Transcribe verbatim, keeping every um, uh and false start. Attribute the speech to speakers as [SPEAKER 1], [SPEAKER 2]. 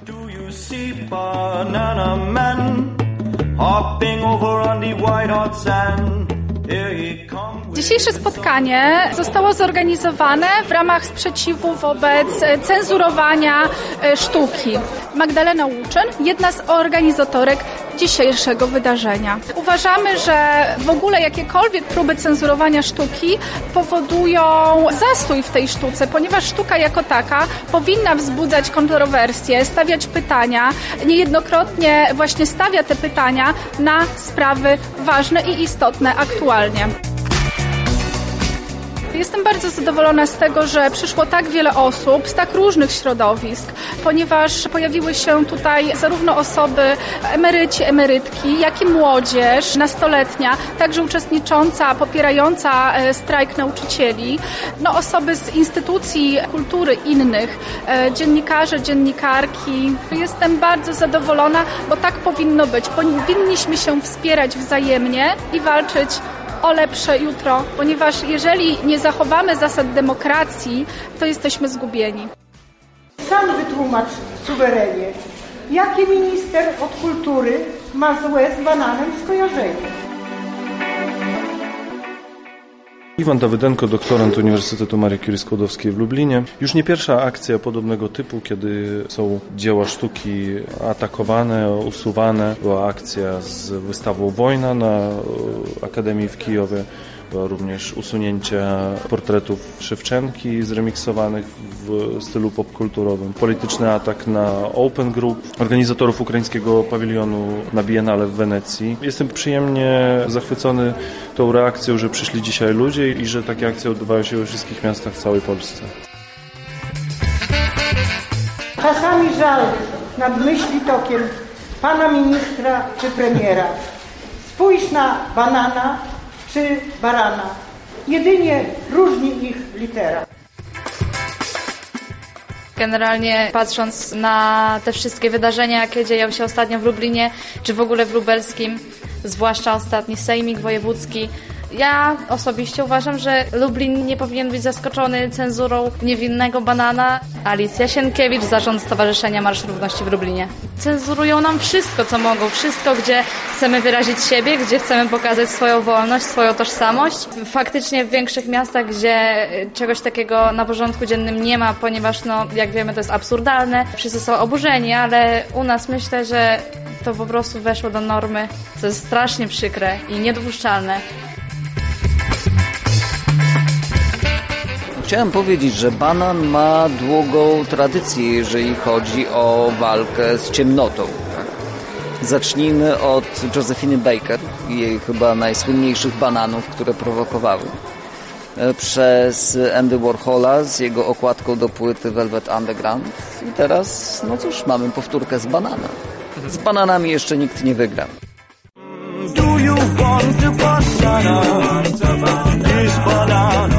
[SPEAKER 1] Do you see Banana Man hopping over on the white hot sand?
[SPEAKER 2] Dzisiejsze spotkanie zostało zorganizowane w ramach sprzeciwu wobec cenzurowania sztuki. Magdalena Łuczyn, jedna z organizatorek dzisiejszego wydarzenia. Uważamy, że w ogóle jakiekolwiek próby cenzurowania sztuki powodują zastój w tej sztuce, ponieważ sztuka jako taka powinna wzbudzać kontrowersje, stawiać pytania. Niejednokrotnie właśnie stawia te pytania na sprawy ważne i istotne aktualnie. Jestem bardzo zadowolona z tego, że przyszło tak wiele osób z tak różnych środowisk, ponieważ pojawiły się tutaj zarówno osoby, emeryci, emerytki, jak i młodzież, nastoletnia, także uczestnicząca, popierająca strajk nauczycieli, no osoby z instytucji kultury innych, dziennikarze, dziennikarki. Jestem bardzo zadowolona, bo tak powinno być. Powinniśmy się wspierać wzajemnie i walczyć o lepsze jutro, ponieważ jeżeli nie zachowamy zasad demokracji, to jesteśmy zgubieni.
[SPEAKER 3] Sam wytłumacz suwerenie, jaki minister od kultury ma złe z bananem skojarzenie.
[SPEAKER 4] Iwan Dawydenko, doktorant Uniwersytetu Marii Curie Skłodowskiej w Lublinie. Już nie pierwsza akcja podobnego typu, kiedy są dzieła sztuki atakowane, usuwane. Była akcja z wystawą Wojna na Akademii w Kijowie. Była również usunięcie portretów Szewczenki zremiksowanych w stylu popkulturowym. Polityczny atak na Open Group, organizatorów ukraińskiego pawilionu na Biennale w Wenecji. Jestem przyjemnie zachwycony tą reakcją, że przyszli dzisiaj ludzie i że takie akcje odbywają się we wszystkich miastach w całej Polsce.
[SPEAKER 3] Czasami żal nad myśli tokiem pana ministra czy premiera. Spójrz na banana czy barana. Jedynie różni ich litera.
[SPEAKER 5] Generalnie patrząc na te wszystkie wydarzenia, jakie dzieją się ostatnio w Lublinie, czy w ogóle w Lubelskim, zwłaszcza ostatni sejmik wojewódzki, ja osobiście uważam, że Lublin nie powinien być zaskoczony cenzurą niewinnego banana. Alicja Sienkiewicz, zarząd Stowarzyszenia Marsz Równości w Lublinie. Cenzurują nam wszystko, co mogą. Wszystko, gdzie chcemy wyrazić siebie, gdzie chcemy pokazać swoją wolność, swoją tożsamość. Faktycznie w większych miastach, gdzie czegoś takiego na porządku dziennym nie ma, ponieważ, no, jak wiemy, to jest absurdalne. Wszyscy są oburzeni, ale u nas myślę, że to po prostu weszło do normy, co jest strasznie przykre i niedopuszczalne.
[SPEAKER 6] Chciałem powiedzieć, że banan ma długą tradycję, jeżeli chodzi o walkę z ciemnotą. Zacznijmy od Josephiny Baker i jej chyba najsłynniejszych bananów, które prowokowały. Przez Andy Warhola z jego okładką do płyty Velvet Underground. I teraz, no cóż, mamy powtórkę z banana. Z bananami jeszcze nikt nie wygra.
[SPEAKER 1] Do you want to banana? This banana.